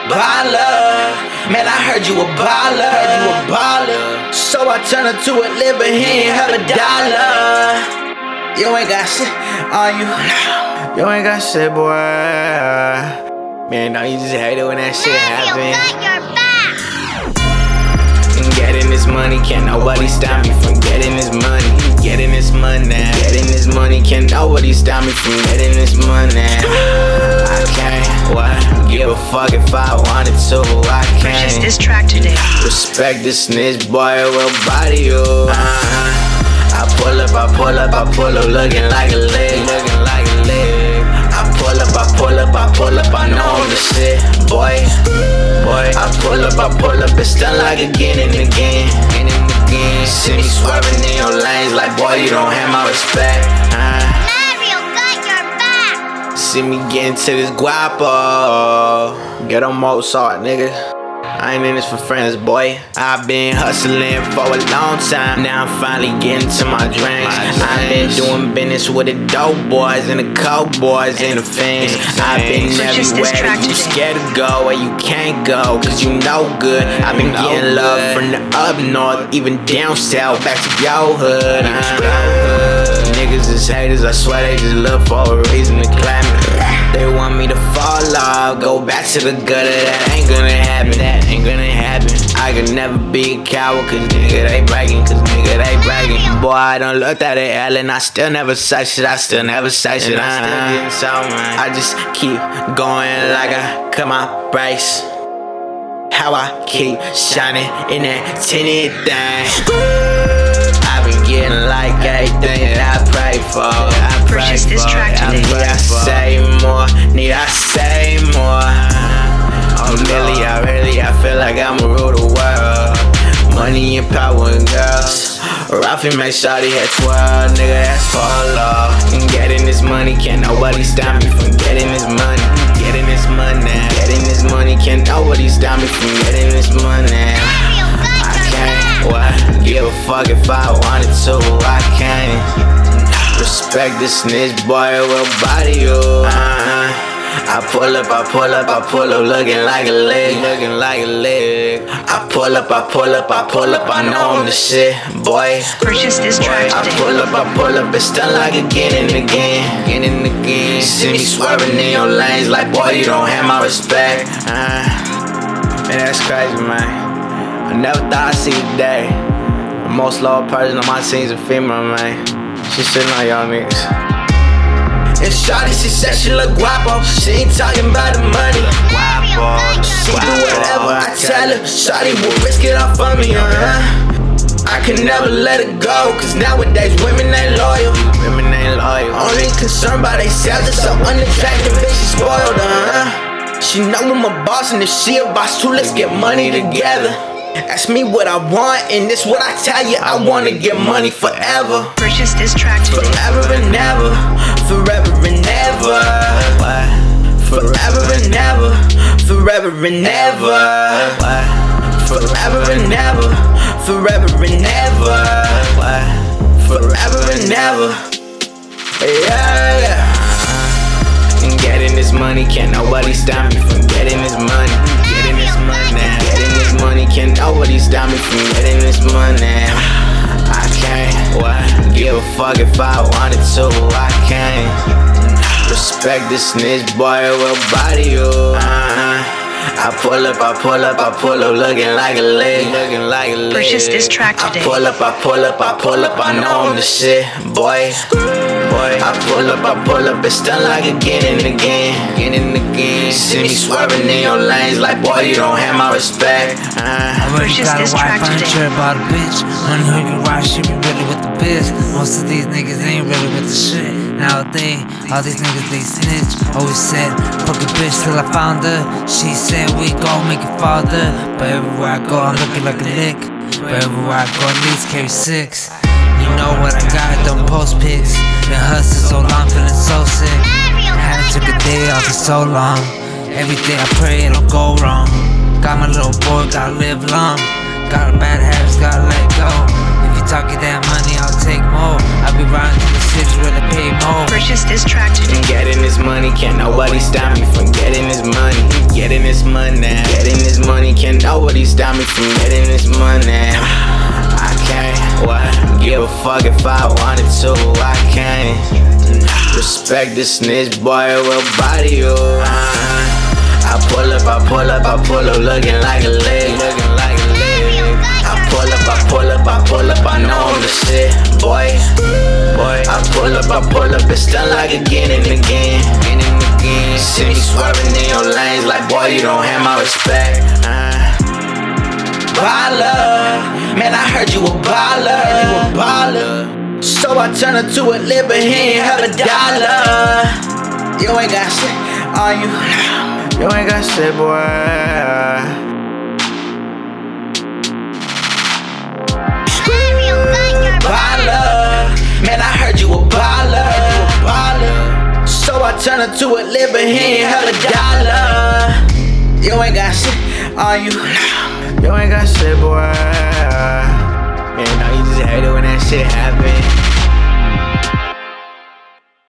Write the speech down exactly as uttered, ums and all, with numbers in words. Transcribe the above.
baller. Man, I heard you a baller. Heard you a baller. So I turned her to a live, but he ain't have a dollar. You ain't got shit on you. You ain't got shit, boy. Man, no, you just hate it when that shit happen. Getting this money, can't nobody stop me from getting this money. Getting this money, getting this money, can't nobody stop me from getting this money. I can't, what? Give a fuck if I wanted to, I can't. Purchase this track today. Respect the snitch, boy, will body you. Uh-huh. I pull up, I pull up, I pull up, looking like a leg, looking like a leg. I pull up, I pull up, I pull up, I know I'm the shit, boy. Boy, I pull up, I pull up, it's done like again and again, again and again. See me swerving in your lanes, like boy, you don't have my respect. Uh. Mario got your back. See me getting to this guapo, get on Mozart, nigga. I ain't in this for friends, boy. I've been hustling for a long time. Now I'm finally getting to my dreams. I've been doing business with the dope boys and the coke boys and the fiends. I've been everywhere you scared to go where you can't go, cause you know good. I've been getting love from the up north, even down south, back to your hood. Uh-huh. Niggas is haters, I swear they just look for a reason to clap me. They want me to fall off, go back to the gutter. That ain't gonna happen, that ain't gonna happen. I could never be a coward, cause nigga they bragging, cause nigga they bragging. Boy, I done looked at it, Ellen, I still never say shit, I still never say shit. I still getting so, man. I just keep going like I cut my brace. How I keep shining in that tinted thing. I've been getting like everything that I pray for. I pray Purchase this for. track today. Need I say more? Need I say more? Oh, really, I really, I feel like I'ma rule the world. Money and power and girls. Ralphie make sure they had twelve, nigga, that's for love. And getting this money, can't nobody stop me from getting this money. Getting this money, getting this money, can't nobody stop me from getting this money. I can't, what? Give a fuck if I wanted to, I can't. Respect the snitch, boy, will body you. Uh-huh. I pull up, I pull up, I pull up, looking like a leg, looking like a leg. I pull up, I pull up, I pull up, I know I'm the shit, boy. Purchase this track I today. pull up, I pull up, it's done like again and again, again and again. See me swerving in your lanes, like boy, you don't have my respect. Uh, man, that's crazy, man. I never thought I'd see the day. The most loyal person on my team's a female, man. She sitting on y'all niggas. And shawty, she said she look guapo. She ain't talking about the money. Guapo, she do whatever I tell her. Shawty will risk it all for me, uh-huh. I can never let it go, cause nowadays women ain't loyal. Women ain't loyal. Only concerned by they self, just so unattractive, bitch, she spoiled, uh-huh. She know I'm a boss, and if she a boss too, let's get money together. Ask me what I want, and this what I tell you, I wanna get money forever. Purchase this track today. Forever and never, forever and never. Forever and never, forever and never. Forever and never, forever and never. Forever and never. Yeah, yeah. And getting this money, can't nobody stop me from getting this money. Getting this money, getting this money, can't nobody stop me from getting this money. I can't, what? Give a fuck if I wanted to, I can't. Respect the snitch, boy, will body you. Uh-huh. I pull up, I pull up, I pull up, looking like a leg, looking like a leg. Purchase this track today. I pull up, I pull up, I pull up, I know I'm the shit, boy. Boy, I pull up, I pull up, it's done like again and again, again and again. See me swerving in your lanes, like boy, you don't have my respect. Uh. I already Purchase got a this wife, track I ain't today. sure about a bitch. Money hungry, why she be really with the biz? Most of these niggas ain't really with the shit. Nowadays, all these niggas they snitch. Always said, fuck a bitch till I found her. She said we gon' make it father. But everywhere I go, I'm looking like a lick. But everywhere I go, at least carry six. You know what I got, don't post pics. Been hustling so long, feeling so sick. Haven't took a day off for so long. Every day I pray it'll go wrong. Got my little boy, gotta live long. Got a bad habits, gotta let go. If you talking that money, I'll take more. I'll be riding to the cities where they pay more. Purchase this track today. Getting this money, can't nobody stop me from getting this money. Getting this money, nobody stop me from getting this money. I can't what? Give a fuck if I wanted to, I can't. Respect the snitch, boy, will body you. I pull up, I pull up, I pull up, looking like a leg, looking like a leg. I pull up, I pull up, I pull up, I know I'm the shit, boy. Boy, I pull up, I pull up, it's done like again and again, again and again. See me swerving in your lanes, like boy, you don't have my respect. Uh. Baller, man, I heard you a baller, you a baller. So I turn her to a lip, but he ain't have a dollar. You ain't got shit, are you? You ain't got shit, boy. Baller, man, I heard you a baller, you a baller. So I turn her to a lip, but he ain't have a dollar. You ain't got shit, are you? You ain't got shit, boy.